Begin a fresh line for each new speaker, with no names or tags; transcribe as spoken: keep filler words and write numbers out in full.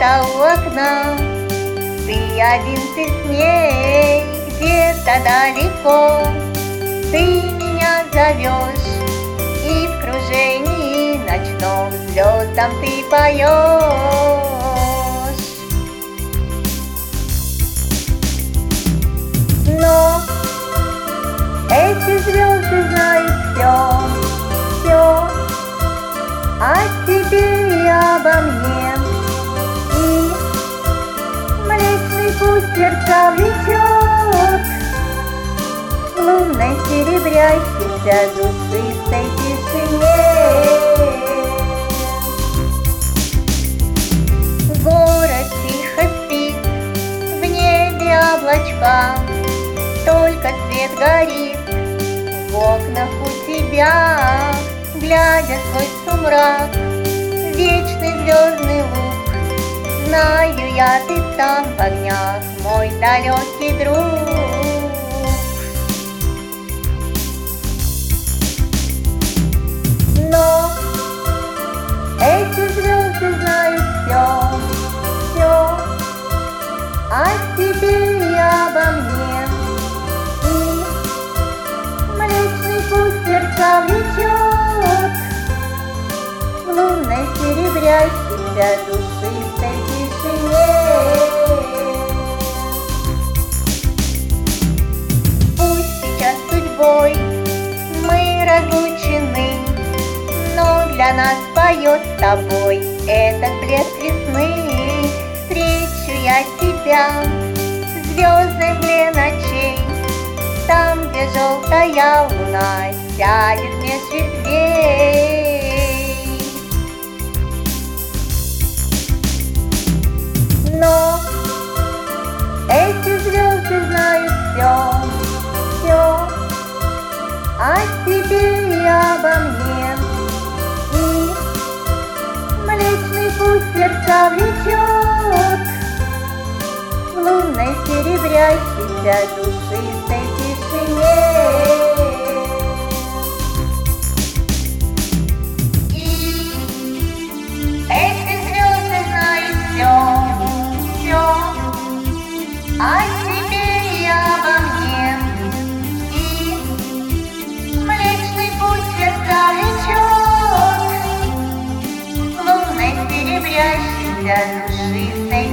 где-то у окна. Ты один, ты с ней где-то далеко. Ты меня зовешь, и в кружении ночном звездам ты поешь. Но эти звезды знают все, все о тебе и обо мне. И Млечный Путь сердца влечет в лунной серебрящейся душистой тишине. Город тихо спит, в небе облачка, только свет горит в окнах у тебя. Глядя сквозь сумрак, вечный звездный луг, знаю я, ты там в огнях, мой далекий друг. Но эти звезды знают все, все о тебе и обо мне. И Млечный Путь сердца влечет в лунной серебрящейся душистой тишине. Пусть сейчас судьбой мы разлучены, но для нас поет с тобой этот блеск весны. Встречу я тебя в звездной мгле ночей, там, где желтая луна сядет меж ветвей. Но эти звезды знают все, все о тебе и обо мне. И Млечный Путь сердца влечет в лунной серебрящейся душистой тишине. И эти звезды знают все, все о тебе и обо мне. И Млечный Путь сердца влечет в лунной серебрящейся душистой